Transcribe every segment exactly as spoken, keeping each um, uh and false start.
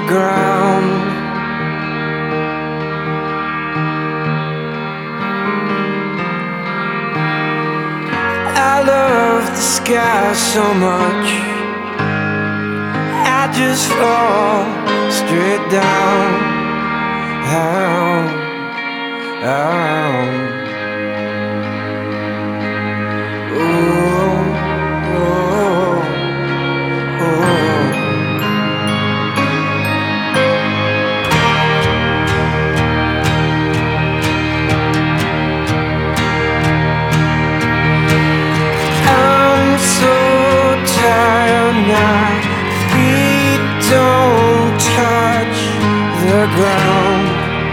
ground. I love the sky so much, I just fall straight down. Down, down. Ooh, ooh, ooh. I'm so tired now, feet don't touch the ground.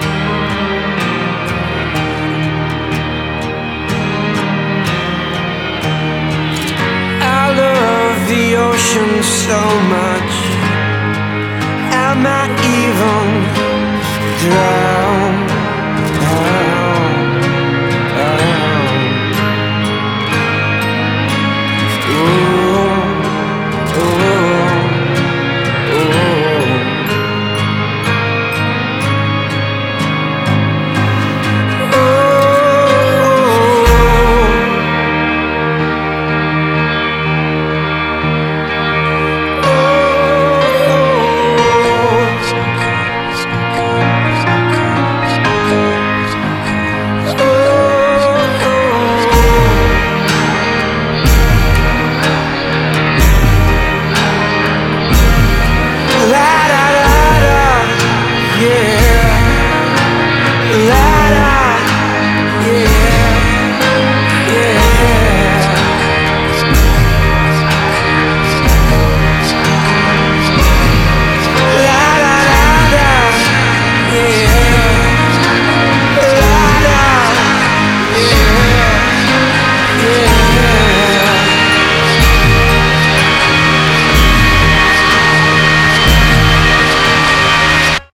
I love the ocean so much, I might even drown.